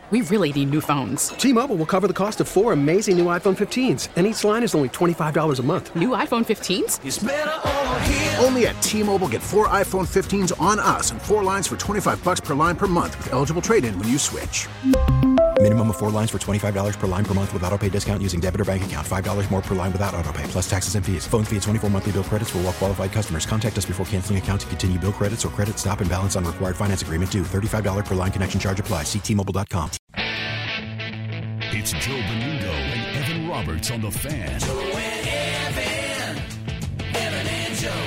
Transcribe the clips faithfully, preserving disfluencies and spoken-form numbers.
We really need new phones. T-Mobile will cover the cost of four amazing new iPhone fifteens, and each line is only twenty-five dollars a month. New iPhone fifteens? It's better over here. Only at T-Mobile, get four iPhone fifteens on us and four lines for twenty-five dollars per line per month with eligible trade-in when you switch. Minimum of four lines for twenty-five dollars per line per month with autopay discount using debit or bank account. five dollars more per line without autopay, plus taxes and fees. Phone fee at twenty-four monthly bill credits for well-qualified customers. Contact us before canceling account to continue bill credits or credit stop and balance on required finance agreement due. thirty-five dollars per line connection charge applies. See T Mobile dot com. It's Joe Benudo and Evan Roberts on The Fan. Joe and Evan, Evan and Joe.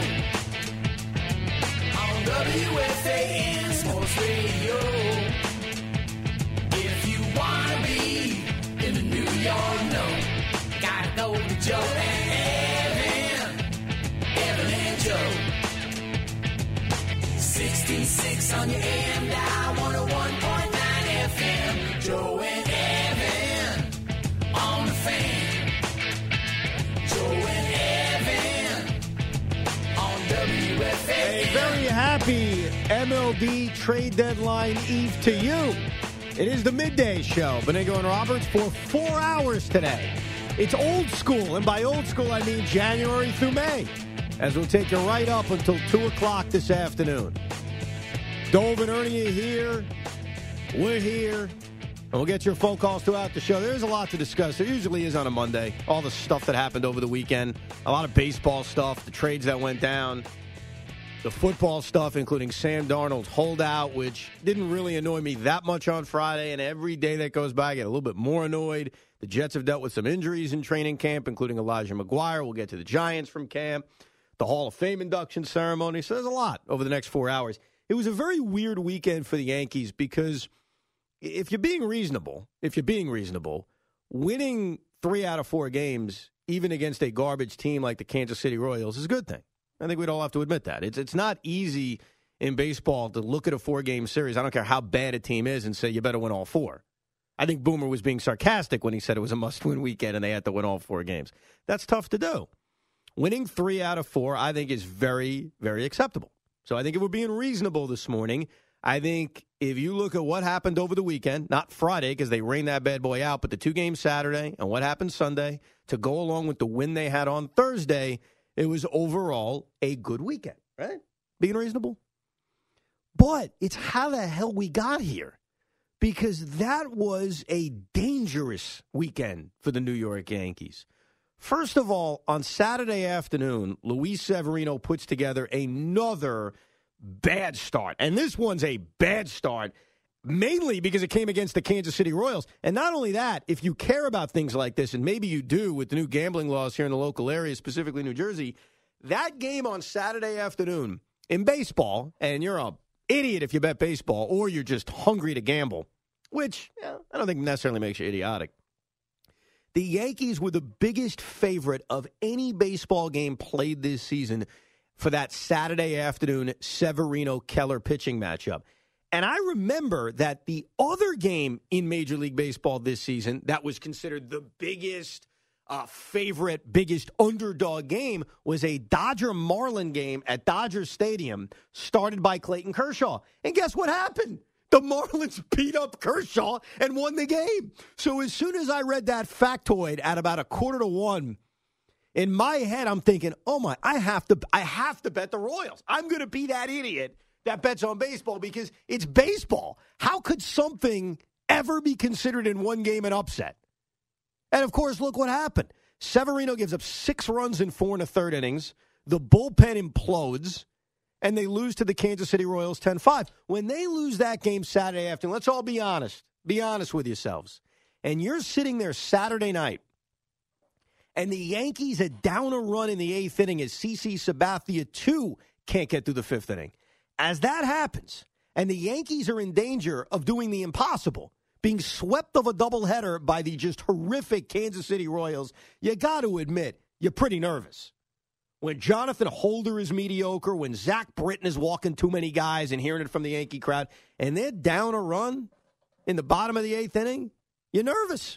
On W F A N Sports Radio. If you want to be in the New York know, gotta go to Joe and Evan, Evan and Joe. sixty-six on your A M dial, one oh one point nine F M. Joe and Evan on The Fan. Joe and Evan on W F A N. A very happy M L B trade deadline eve to you. It is the midday show. Beningo and Roberts for four hours today. It's old school, and by old school I mean January through May, as we'll take you right up until two o'clock this afternoon. Dove and Ernie are here. We're here. And we'll get your phone calls throughout the show. There's a lot to discuss. There usually is on a Monday. All the stuff that happened over the weekend. A lot of baseball stuff, the trades that went down, the football stuff, including Sam Darnold's holdout, which didn't really annoy me that much on Friday. And every day that goes by, I get a little bit more annoyed. The Jets have dealt with some injuries in training camp, including Elijah McGuire. We'll get to the Giants from camp, the Hall of Fame induction ceremony. So there's a lot over the next four hours. It was a very weird weekend for the Yankees because if you're being reasonable, if you're being reasonable, winning three out of four games, even against a garbage team like the Kansas City Royals, is a good thing. I think we'd all have to admit that. It's it's not easy in baseball to look at a four-game series, I don't care how bad a team is, and say you better win all four. I think Boomer was being sarcastic when he said it was a must-win weekend and they had to win all four games. That's tough to do. Winning three out of four, I think, is very, very acceptable. So I think if we're being reasonable this morning, I think if you look at what happened over the weekend, not Friday because they rained that bad boy out, but the two games Saturday and what happened Sunday to go along with the win they had on Thursday, it was overall a good weekend, right? Being reasonable. But it's how the hell we got here, because that was a dangerous weekend for the New York Yankees. First of all, on Saturday afternoon, Luis Severino puts together another bad start. And this one's a bad start, mainly because it came against the Kansas City Royals. And not only that, if you care about things like this, and maybe you do with the new gambling laws here in the local area, specifically New Jersey, that game on Saturday afternoon in baseball, and you're an idiot if you bet baseball, or you're just hungry to gamble, which yeah, I don't think necessarily makes you idiotic. The Yankees were the biggest favorite of any baseball game played this season for that Saturday afternoon Severino-Keller pitching matchup. And I remember that the other game in Major League Baseball this season that was considered the biggest uh, favorite, biggest underdog game was a Dodger-Marlin game at Dodger Stadium started by Clayton Kershaw. And guess what happened? The Marlins beat up Kershaw and won the game. So as soon as I read that factoid at about a quarter to one, in my head, I'm thinking, oh, my, I have to I have to bet the Royals. I'm going to be that idiot that bets on baseball because it's baseball. How could something ever be considered in one game an upset? And, of course, look what happened. Severino gives up six runs in four and a third innings. The bullpen implodes, and they lose to the Kansas City Royals ten five. When they lose that game Saturday afternoon, let's all be honest. Be honest with yourselves. And you're sitting there Saturday night, and the Yankees are down a run in the eighth inning as CeCe Sabathia, too, can't get through the fifth inning. As that happens, and the Yankees are in danger of doing the impossible, being swept of a doubleheader by the just horrific Kansas City Royals, you got to admit, you're pretty nervous. When Jonathan Holder is mediocre, when Zach Britton is walking too many guys and hearing it from the Yankee crowd, and they're down a run in the bottom of the eighth inning, you're nervous.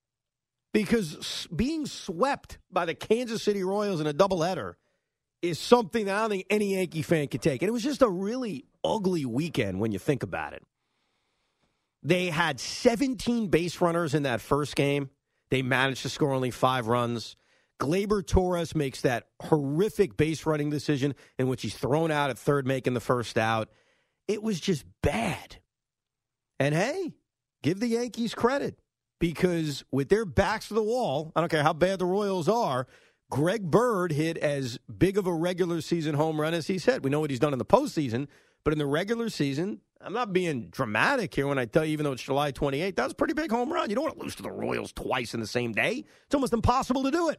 Because being swept by the Kansas City Royals in a doubleheader is something that I don't think any Yankee fan could take. And it was just a really ugly weekend when you think about it. They had seventeen base runners in that first game. They managed to score only five runs. Gleyber Torres makes that horrific base running decision in which he's thrown out at third, making the first out. It was just bad. And hey, give the Yankees credit, because with their backs to the wall, I don't care how bad the Royals are, Greg Bird hit as big of a regular season home run as he's hit. We know what he's done in the postseason, but in the regular season, I'm not being dramatic here when I tell you, even though it's July twenty-eighth, that was a pretty big home run. You don't want to lose to the Royals twice in the same day. It's almost impossible to do it.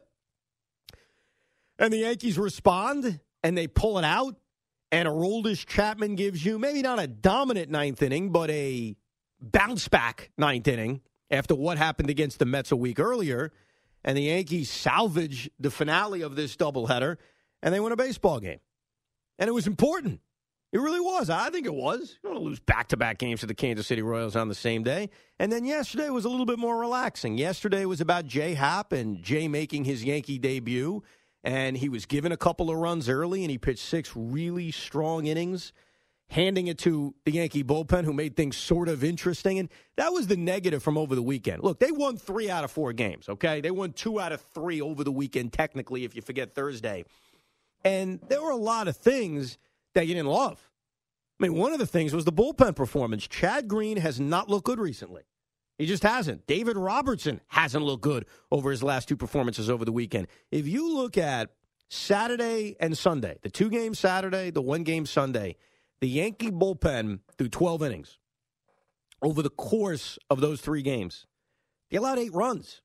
And the Yankees respond, and they pull it out, and Aroldis Chapman gives you maybe not a dominant ninth inning, but a bounce-back ninth inning after what happened against the Mets a week earlier, and the Yankees salvage the finale of this doubleheader, and they win a baseball game. And it was important. It really was. I think it was. You don't want to lose back-to-back games to the Kansas City Royals on the same day. And then yesterday was a little bit more relaxing. Yesterday was about Jay Happ and Jay making his Yankee debut. And he was given a couple of runs early, and he pitched six really strong innings, handing it to the Yankee bullpen, who made things sort of interesting. And that was the negative from over the weekend. Look, they won three out of four games, okay? They won two out of three over the weekend, technically, if you forget Thursday. And there were a lot of things that you didn't love. I mean, one of the things was the bullpen performance. Chad Green has not looked good recently. He just hasn't. David Robertson hasn't looked good over his last two performances over the weekend. If you look at Saturday and Sunday, the two games Saturday, the one game Sunday, the Yankee bullpen through twelve innings, over the course of those three games, they allowed eight runs.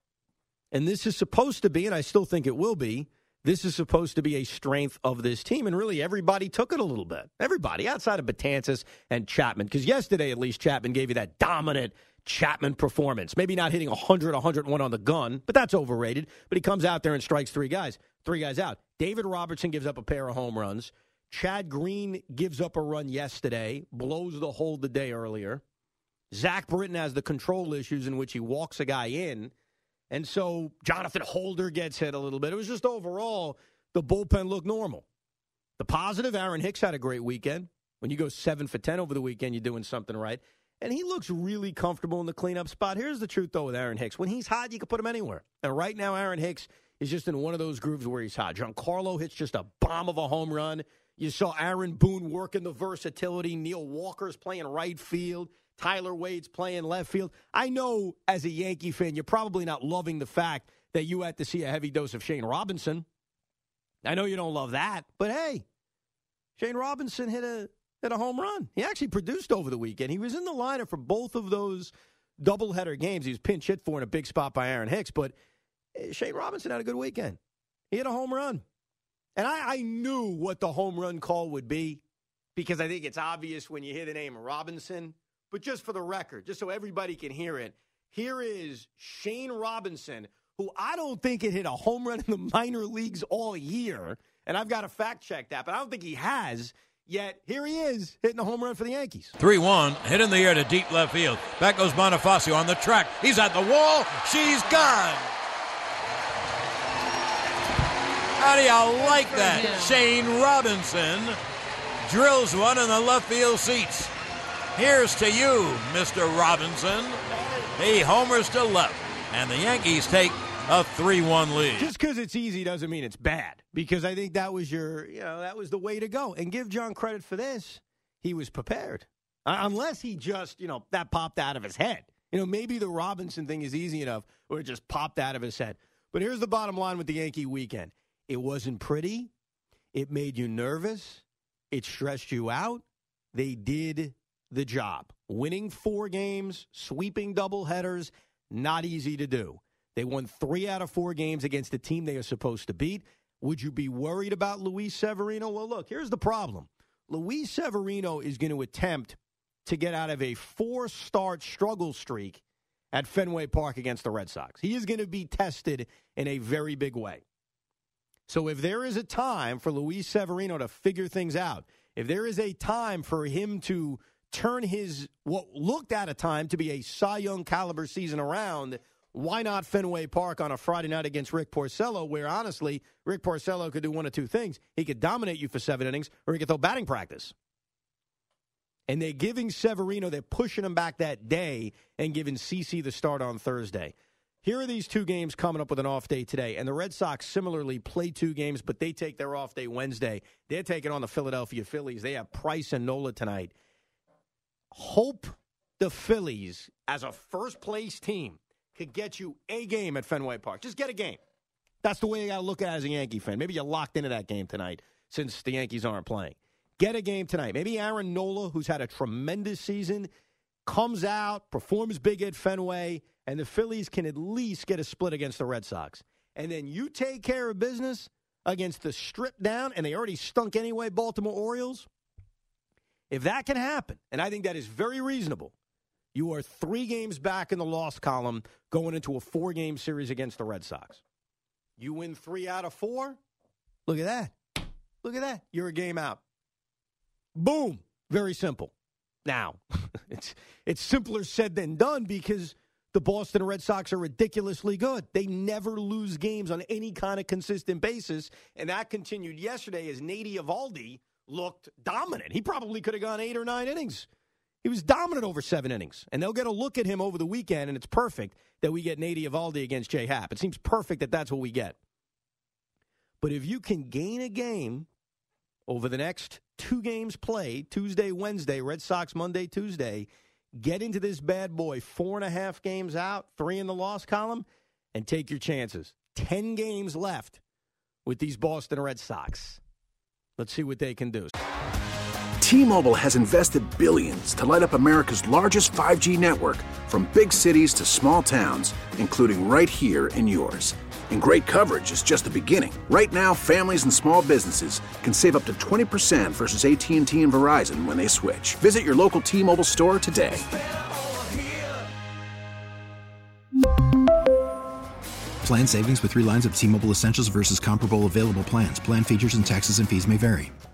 And this is supposed to be, and I still think it will be, this is supposed to be a strength of this team. And really, everybody took it a little bit. Everybody, outside of Betances and Chapman. Because yesterday, at least, Chapman gave you that dominant Chapman performance. Maybe not hitting one hundred, one oh one on the gun, but that's overrated. But he comes out there and strikes three guys. Three guys out. David Robertson gives up a pair of home runs. Chad Green gives up a run yesterday, blows the hold the day earlier. Zach Britton has the control issues in which he walks a guy in. And so Jonathan Holder gets hit a little bit. It was just overall, the bullpen looked normal. The positive, Aaron Hicks had a great weekend. When you go seven for ten over the weekend, you're doing something right. And he looks really comfortable in the cleanup spot. Here's the truth, though, with Aaron Hicks. When he's hot, you can put him anywhere. And right now, Aaron Hicks is just in one of those grooves where he's hot. Giancarlo hits just a bomb of a home run. You saw Aaron Boone working the versatility. Neil Walker's playing right field. Tyler Wade's playing left field. I know as a Yankee fan, you're probably not loving the fact that you had to see a heavy dose of Shane Robinson. I know you don't love that, but hey, Shane Robinson hit a hit a home run. He actually produced over the weekend. He was in the lineup for both of those doubleheader games. He was pinch hit for in a big spot by Aaron Hicks, but Shane Robinson had a good weekend. He hit a home run. And I, I knew what the home run call would be, because I think it's obvious when you hear the name Robinson. But just for the record, just so everybody can hear it, here is Shane Robinson, who I don't think had hit a home run in the minor leagues all year. And I've got to fact check that, but I don't think he has. Yet here he is hitting a home run for the Yankees. three one, hit in the air to deep left field. Back goes Bonifacio on the track. He's at the wall. She's gone. How do you like that? Shane Robinson drills one in the left field seats. Here's to you, Mister Robinson. He homers to left, and the Yankees take a three one lead. Just because it's easy doesn't mean it's bad, because I think that was your, you know, that was the way to go. And give John credit for this. He was prepared. Uh, unless he just, you know, that popped out of his head. You know, maybe the Robinson thing is easy enough where it just popped out of his head. But here's the bottom line with the Yankee weekend. It wasn't pretty. It made you nervous. It stressed you out. They did the job. Winning four games, sweeping doubleheaders, not easy to do. They won three out of four games against the team they are supposed to beat. Would you be worried about Luis Severino? Well, look, here's the problem. Luis Severino is going to attempt to get out of a four-start struggle streak at Fenway Park against the Red Sox. He is going to be tested in a very big way. So if there is a time for Luis Severino to figure things out, if there is a time for him to turn his, what looked at a time to be a Cy Young caliber season around, why not Fenway Park on a Friday night against Rick Porcello, where honestly, Rick Porcello could do one of two things. He could dominate you for seven innings, or he could throw batting practice. And they're giving Severino, they're pushing him back that day and giving CeCe the start on Thursday. Here are these two games coming up with an off day today. And the Red Sox similarly play two games, but they take their off day Wednesday. They're taking on the Philadelphia Phillies. They have Price and Nola tonight. Hope the Phillies, as a first-place team, could get you a game at Fenway Park. Just get a game. That's the way you got to look at it as a Yankee fan. Maybe you're locked into that game tonight since the Yankees aren't playing. Get a game tonight. Maybe Aaron Nola, who's had a tremendous season, comes out, performs big at Fenway, and the Phillies can at least get a split against the Red Sox. And then you take care of business against the stripped down, and they already stunk anyway, Baltimore Orioles. If that can happen, and I think that is very reasonable, you are three games back in the loss column going into a four-game series against the Red Sox. You win three out of four? Look at that. Look at that. You're a game out. Boom. Very simple. Now, it's it's simpler said than done because the Boston Red Sox are ridiculously good. They never lose games on any kind of consistent basis, and that continued yesterday as Nady Eovaldi looked dominant. He probably could have gone eight or nine innings. He was dominant over seven innings, and they'll get a look at him over the weekend, and it's perfect that we get Nady Eovaldi against J Happ. It seems perfect that that's what we get. But if you can gain a game over the next two games played, Tuesday, Wednesday, Red Sox Monday, Tuesday, get into this bad boy, four and a half games out, three in the loss column, and take your chances. Ten games left with these Boston Red Sox. Let's see what they can do. T-Mobile has invested billions to light up America's largest five G network, from big cities to small towns, including right here in yours. And great coverage is just the beginning. Right now, families and small businesses can save up to twenty percent versus A T and T and Verizon when they switch. Visit your local T-Mobile store today. Plan savings with three lines of T-Mobile Essentials versus comparable available plans. Plan features and taxes and fees may vary.